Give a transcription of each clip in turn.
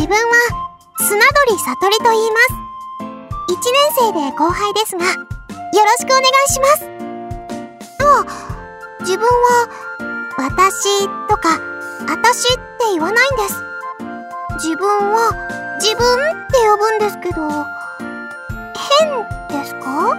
自分は砂鳥さとりと言います。1年生で後輩ですが、よろしくお願いします。自分は私とかあたしって言わないんです。自分は自分って呼ぶんですけど、変ですか？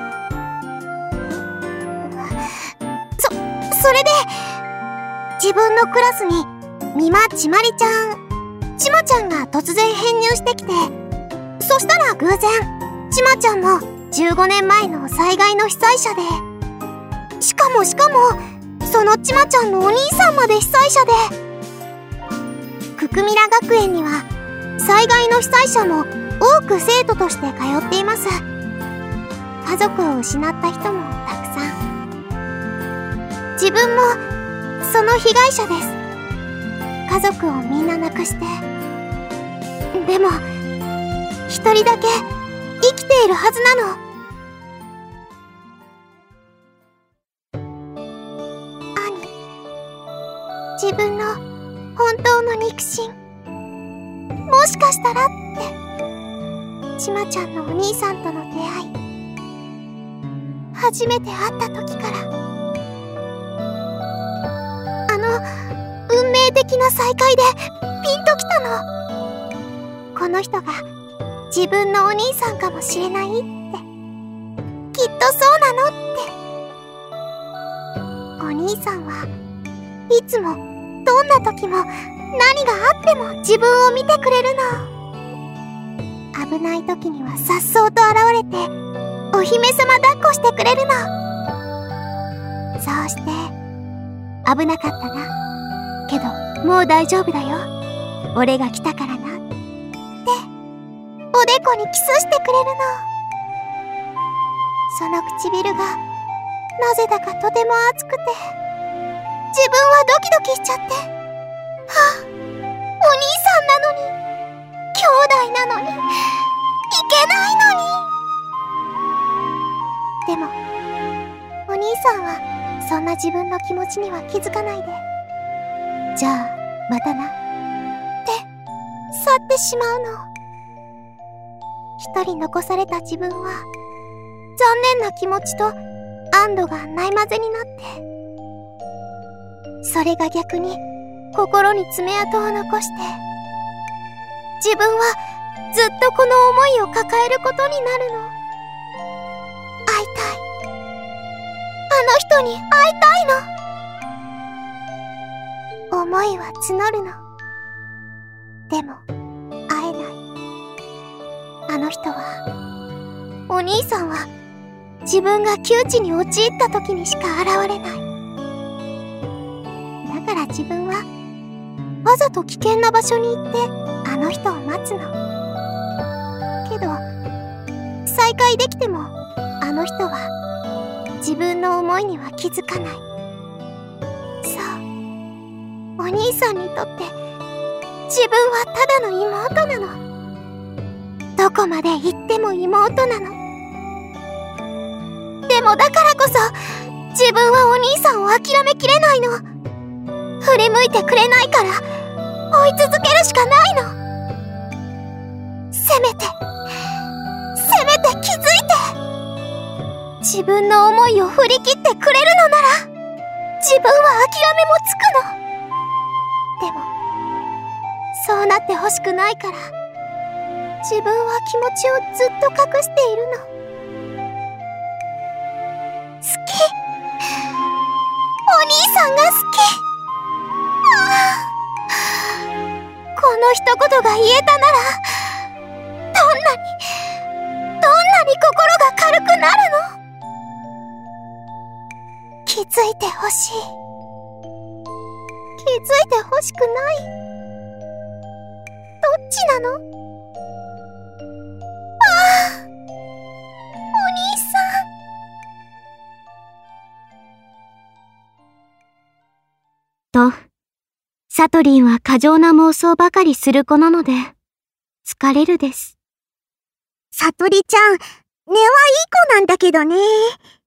それで自分のクラスにみまちまりちゃん、ちまちゃんが突然編入してきて、そしたら偶然ちまちゃんも15年前の災害の被災者で、しかもそのちまちゃんのお兄さんまで被災者で、くくみら学園には災害の被災者も多く生徒として通っています。家族を失った人もたくさん。自分もその被害者です。家族をみんな亡くして、でも一人だけ生きているはずなの。自分の本当の肉親、もしかしたらってちまちゃんのお兄さんとの出会い、初めて会った時から、運命的な再会でピンときたの。この人が自分のお兄さんかもしれないって、きっとそうなのって。お兄さんはいつもどんな時も何があっても自分を見てくれるの。危ない時にはさっそうと現れてお姫様抱っこしてくれるの。そうして危なかったな、けどもう大丈夫だよ、俺が来たからなっておでこにキスしてくれるの。その唇がなぜだかとても熱くて、自分はドキドキしちゃって、お兄さんなのに、兄弟なのに、いけないのに。でもお兄さんはそんな自分の気持ちには気づかないで、じゃあまたなって去ってしまうの。一人残された自分は残念な気持ちと安堵がないまぜになって、それが逆に心に爪痕を残して、自分はずっとこの思いを抱えることになるの。会いたい、あの人に会いたいの。思いは募るの。でも会えない。あの人は、お兄さんは自分が窮地に陥った時にしか現れない。だから自分はわざと危険な場所に行ってあの人を待つの。けど再会できてもあの人は自分の思いには気づかない。そう、お兄さんにとって自分はただの妹なの。どこまで行っても妹なの。でもだからこそ自分はお兄さんを諦めきれないの。振り向いてくれないから追い続けるしかないの。せめて気づいて、自分の思いを振り切ってくれるのなら自分は諦めもつくの。でもそうなってほしくないから、自分は気持ちをずっと隠しているの。好き、お兄さんが好き。この一言が言えたなら、どんなに心が軽くなるの。気づいてほしい。気づいてほしくない。どっちなの？お兄さん。と、サトリンは過剰な妄想ばかりする子なので、疲れるです。 さとりちゃん、根はいい子なんだけどね。